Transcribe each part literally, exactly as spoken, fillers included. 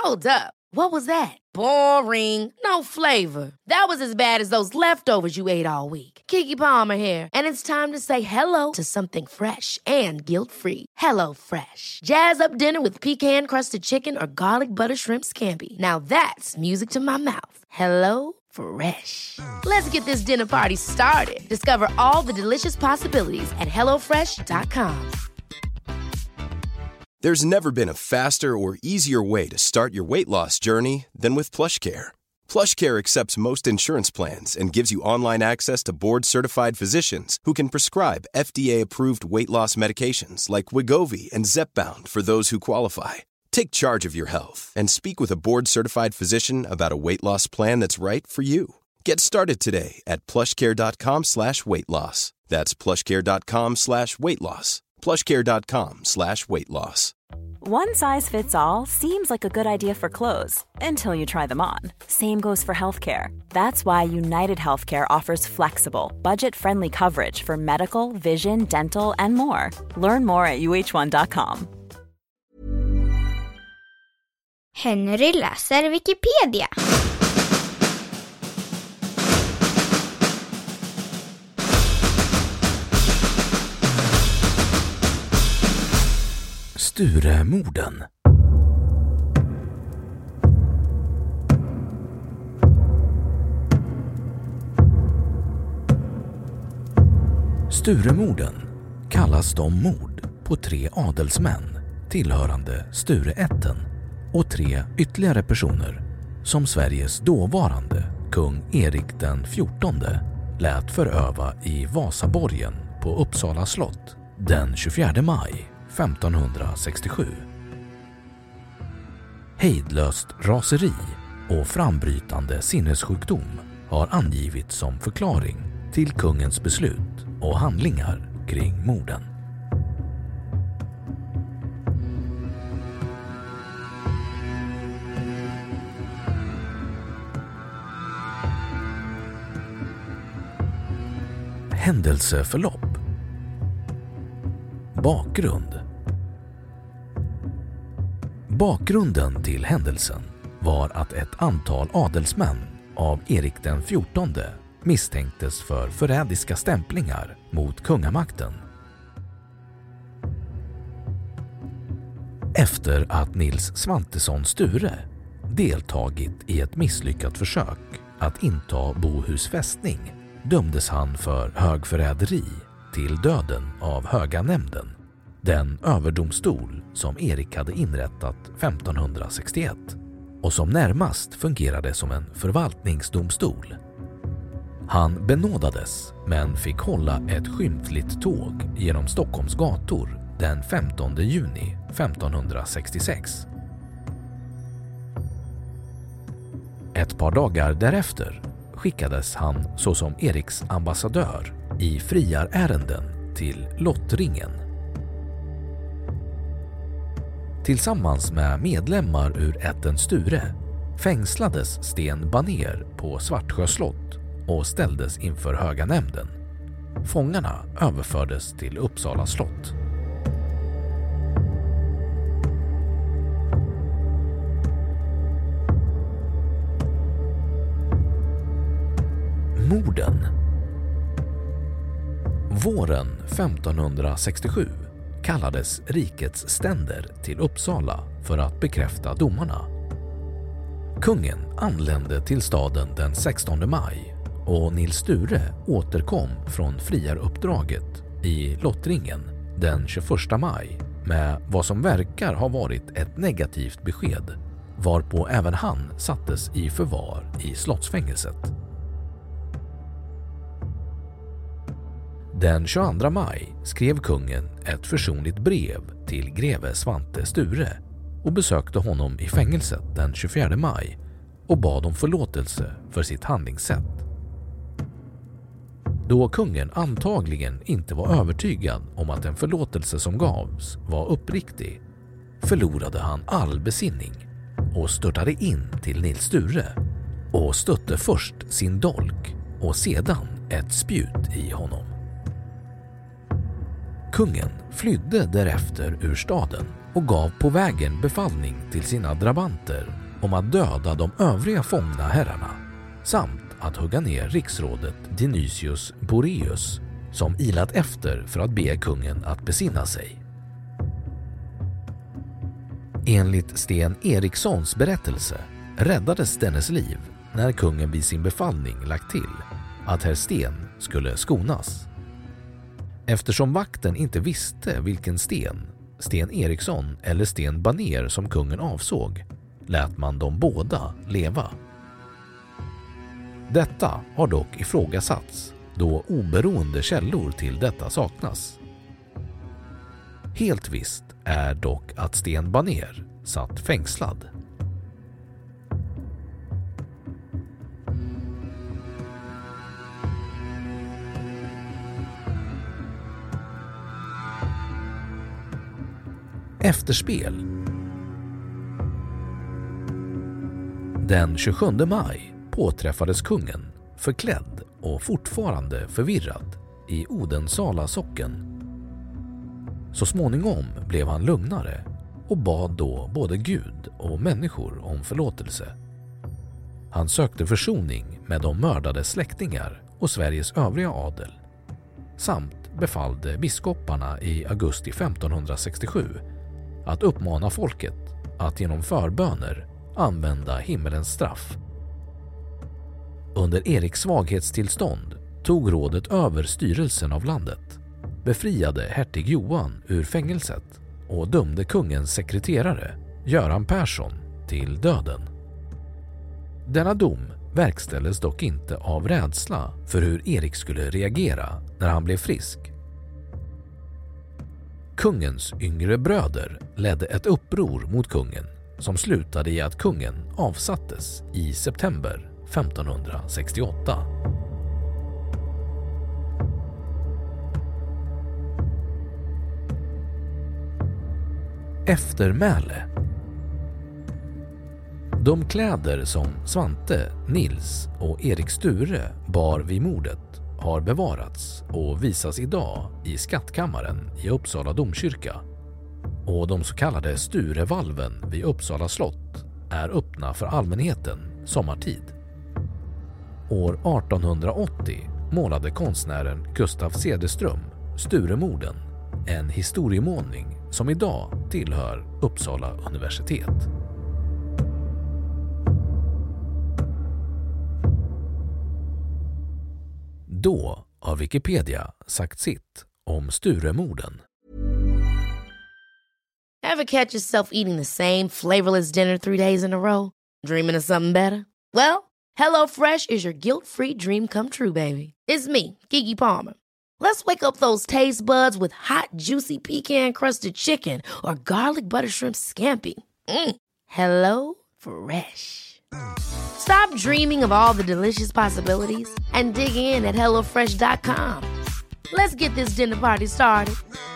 Hold up. What was that? Boring. No flavor. That was as bad as those leftovers you ate all week. Keke Palmer here, and it's time to say hello to something fresh and guilt-free. Hello Fresh. Jazz up dinner with pecan-crusted chicken or garlic butter shrimp scampi. Now that's music to my mouth. Hello Fresh. Let's get this dinner party started. Discover all the delicious possibilities at hello fresh dot com. There's never been a faster or easier way to start your weight loss journey than with PlushCare. PlushCare accepts most insurance plans and gives you online access to board-certified physicians who can prescribe F D A-approved weight loss medications like Wegovy and Zepbound for those who qualify. Take charge of your health and speak with a board-certified physician about a weight loss plan that's right for you. Get started today at plushcare.com slash weight loss. That's plushcare.com slash weight loss. plushcare.com slash weight loss. One size fits all seems like a good idea for clothes until you try them on. Same goes for healthcare. That's why United Healthcare offers flexible, budget-friendly coverage for medical, vision, dental, and more. Learn more at u h one dot com. Henry läser Wikipedia. Sturemorden. Sturemorden kallas de mord på tre adelsmän tillhörande Stureätten och tre ytterligare personer som Sveriges dåvarande kung Erik den fjortonde lät föröva i Vasaborgen på Uppsala slott den tjugofjärde maj femtonhundrasextiosju. Hejdlöst raseri och frambrytande sinnessjukdom har angivits som förklaring till kungens beslut och handlingar kring morden. Händelseförlopp. Bakgrund. Bakgrunden till händelsen var att ett antal adelsmän av Erik den fjortonde misstänktes för förrädiska stämplingar mot kungamakten. Efter att Nils Svantesson Sture deltagit i ett misslyckat försök att inta Bohus fästning dömdes han för högförräderi till döden av Höga nämnden, den överdomstol som Erik hade inrättat femtonhundrasextioett och som närmast fungerade som en förvaltningsdomstol. Han benådades men fick hålla ett skymfligt tåg genom Stockholms gator den femtonde juni femtonhundrasextiosex. Ett par dagar därefter skickades han såsom Eriks ambassadör i friarärenden till Lottringen. Tillsammans med medlemmar ur ätten Sture fängslades Sten Baner på Svartsjö slott och ställdes inför Höga nämnden. Fångarna överfördes till Uppsala slott. Morden. Våren femtonhundrasextiosju kallades rikets ständer till Uppsala för att bekräfta domarna. Kungen anlände till staden den sextonde maj och Nils Sture återkom från friaruppdraget i Lottringen den tjugoförsta maj med vad som verkar ha varit ett negativt besked, varpå även han sattes i förvar i slottsfängelset. Den tjugoandra maj skrev kungen ett försonligt brev till greve Svante Sture och besökte honom i fängelset den tjugofjärde maj och bad om förlåtelse för sitt handlingssätt. Då kungen antagligen inte var övertygad om att en förlåtelse som gavs var uppriktig, förlorade han all besinning och störtade in till Nils Sture och stötte först sin dolk och sedan ett spjut i honom. Kungen flydde därefter ur staden och gav på vägen befallning till sina drabanter om att döda de övriga fångna herrarna samt att hugga ner riksrådet Dionysius Boreus som ilat efter för att be kungen att besinna sig. Enligt Sten Erikssons berättelse räddades dennes liv när kungen vid sin befallning lagt till att herr Sten skulle skonas. Eftersom vakten inte visste vilken Sten, Sten Eriksson eller Sten Baner som kungen avsåg, lät man dem båda leva. Detta har dock ifrågasatts då oberoende källor till detta saknas. Helt visst är dock att Sten Baner satt fängslad. Efterspel. Den tjugosjunde maj påträffades kungen förklädd och fortfarande förvirrad i Odensala socken. Så småningom blev han lugnare och bad då både Gud och människor om förlåtelse. Han sökte försoning med de mördade släktingar och Sveriges övriga adel samt befallde biskoparna i augusti femtonhundrasextiosju att uppmana folket att genom förböner använda himmelens straff. Under Eriks svaghetstillstånd tog rådet över styrelsen av landet, befriade hertig Johan ur fängelset och dömde kungens sekreterare, Göran Persson, till döden. Denna dom verkställdes dock inte av rädsla för hur Erik skulle reagera när han blev frisk. Kungens yngre bröder ledde ett uppror mot kungen som slutade i att kungen avsattes i september femtonhundrasextioåtta. Eftermäle. De kläder som Svante, Nils och Erik Sture bar vid mordet har bevarats och visas idag i skattkammaren i Uppsala domkyrka, och de så kallade Sturevalven vid Uppsala slott är öppna för allmänheten sommartid. År artonhundraåttio målade konstnären Gustav Cederström Sturemorden, en historiemålning som idag tillhör Uppsala universitet. Då har Wikipedia sagt sitt om Sturemorden. Ever catch yourself eating the same flavorless dinner three days in a row? Dreaming of something better? Well, HelloFresh is your guilt-free dream come true, baby. It's me, Keke Palmer. Let's wake up those taste buds with hot, juicy pecan-crusted chicken or garlic butter shrimp scampi. Mm. Hello Fresh. Stop dreaming of all the delicious possibilities and dig in at hello fresh dot com. Let's get this dinner party started.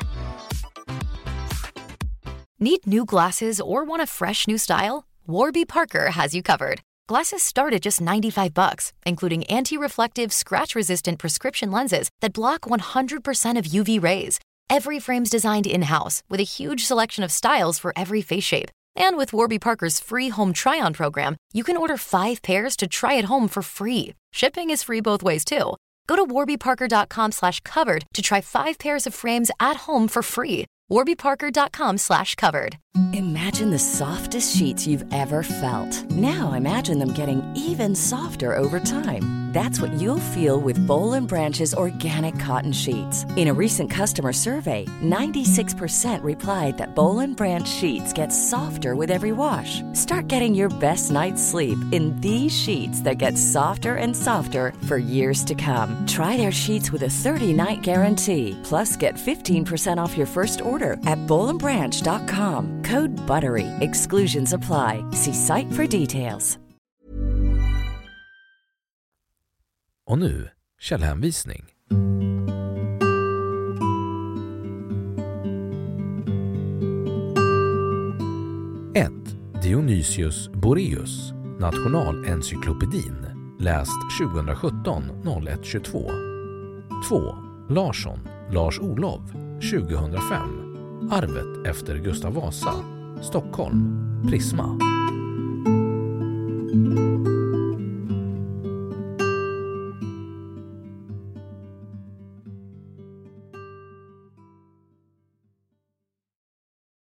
Need new glasses or want a fresh new style? Warby Parker has you covered. Glasses start at just ninety-five bucks, including anti-reflective, scratch-resistant prescription lenses that block one hundred percent of U V rays. Every frame's designed in-house with a huge selection of styles for every face shape. And with Warby Parker's free home try-on program, you can order five pairs to try at home for free. Shipping is free both ways, too. Go to warby parker dot com slash covered to try five pairs of frames at home for free. warby parker dot com slash covered. Imagine the softest sheets you've ever felt. Now imagine them getting even softer over time. That's what you'll feel with Boll and Branch's organic cotton sheets. In a recent customer survey, ninety-six percent replied that Boll and Branch sheets get softer with every wash. Start getting your best night's sleep in these sheets that get softer and softer for years to come. Try their sheets with a thirty-night guarantee. Plus, get fifteen percent off your first order at boll and branch dot com. Code BUTTERY. Exclusions apply. See site for details. Och nu källhänvisning. ett. Dionysius Boreus, Nationalencyklopedin, läst tjugosjutton noll ett tjugotvå. två. Larsson, Lars Olof, tjugohundrafem, Arvet efter Gustav Vasa. Stockholm. Prisma.